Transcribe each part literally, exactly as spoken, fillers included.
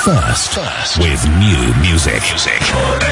first, first with new music. music.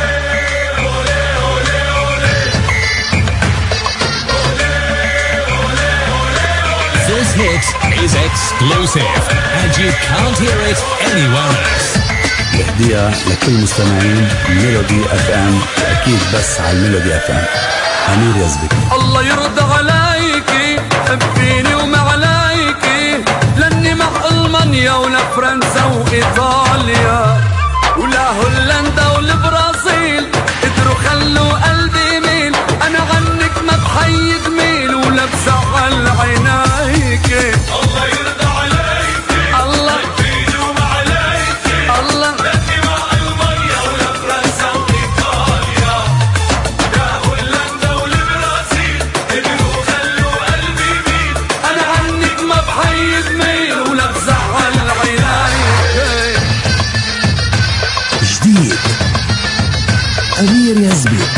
This hit is exclusive and you can't hear it anywhere else. تهدية لكل مستمعين ميلودي اف ام، اكيد بس على الميلودي اف ام. أمير يزبك. الله يرضى عليكي حبيني وما عليكي، لاني مع المانيا ولا فرنسا وايطاليا ولا هولندا والبرازيل، قدروا خلوا قلبي يميل، انا عنك ما بحيد ميل ولا بزعل عينيكي. الله يرضى عليكي الله حبيني وما عليكي، الله لاني مع المانيا ولا فرنسا وايطاليا لا هولندا والبرازيل، قدروا خلوا قلبي يميل، انا عنك ما بحيد ميل ولا بزعل عينيكي. جديد أمير يزبك.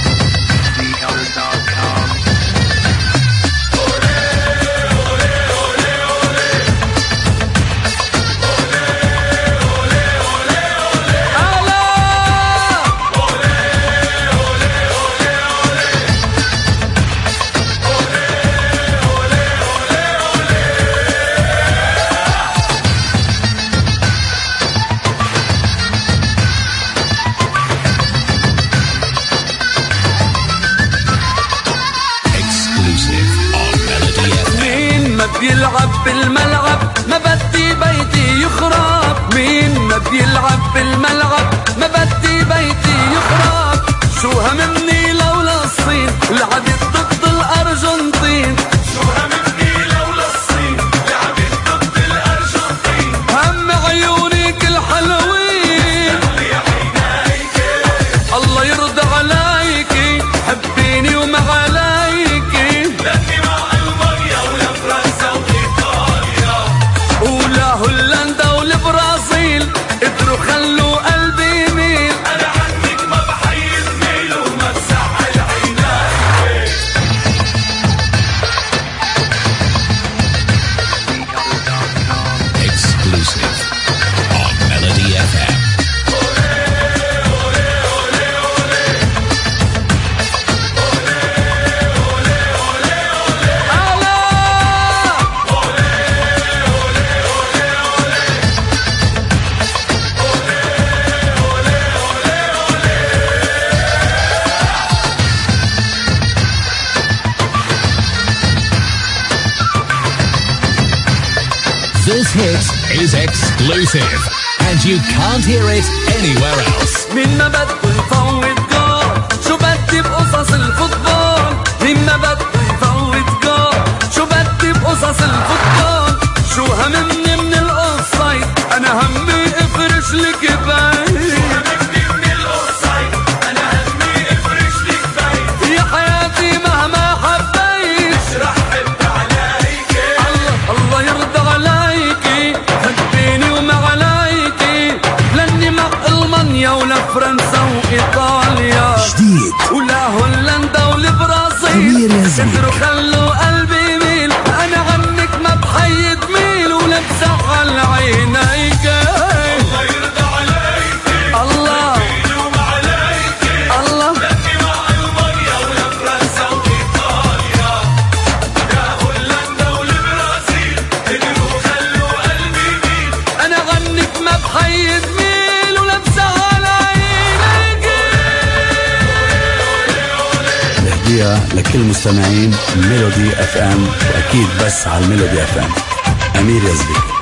بيلعب بالملعب ما بدي بيتي يخرب، مين ما بيلعب بالملعب ما بدي بيتي يخرب، شو هممني لولا الصين لعبت ضد الأرجنتين، شو هممني لولا الصين لعبت ضد الأرجنتين، هم عيونك الحلوين يا عينيكي، الله يرضى عليكي حبيني وما عليكي، لاني مع المانيا ولا فرنسا وايطاليا ولا هولندا والبرازيل، قدروا خلوا قلبي يميل، انا عنك ما بحيد ميل وما بزعل عينيكي. Exclusive on Melody اف ام. This hit is exclusive and you can't hear it anywhere else. مين ما بده يفوت جول، شو بدي بقصص الفوتبول، مين ما بده يفوت جول، شو بدي بقصص الفوتبول، شو هممني من الأوفسايد، أنا همي افرش لك بيت، شو هممني من الأوفسايد، أنا همي افرش لك بيت، يا حياتي مهما حبيت مش رح حب عليكي، الله الله يرضى عليكي حبيني وما عليكي، لاني مع المانيا ولا فرنسا وايطاليا جديد ولا هولندا والبرازيل، قدروا خلوا قلبي يميل، انا عنك ما بحيد ميل ولا بزعل عينيكي. الله يرضى عليكي الله حبيني وما عليكي، الله لاني مع المانيا ولا فرنسا وايطاليا لا هولندا والبرازيل، قدروا خلوا قلبي يميل، انا عنك ما بحيد ميل ولا بزعل عينيكي. تهدية لكل مستمعين ميلودي اف ام، واكيد بس على الميلودي اف ام. أمير يزبك.